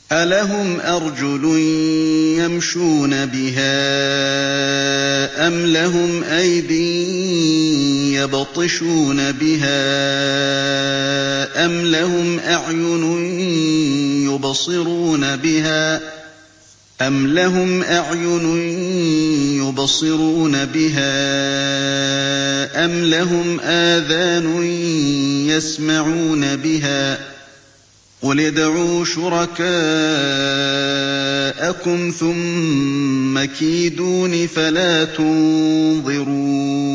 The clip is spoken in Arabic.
أَلَهُمْ أَرْجُلٌ يَمْشُونَ بِهَا أَمْ لَهُمْ أَيْدٍ يَبْطِشُونَ بِهَا أَمْ لَهُمْ أَعْيُنٌ يُبْصِرُونَ بِهَا أَمْ لَهُمْ آذَانٌ يَسْمَعُونَ بِهَا ۗ قُلِ ادْعُوا شُرَكَاءَكُمْ ثُمَّ كِيدُونِ فَلَا تُنظِرُونِ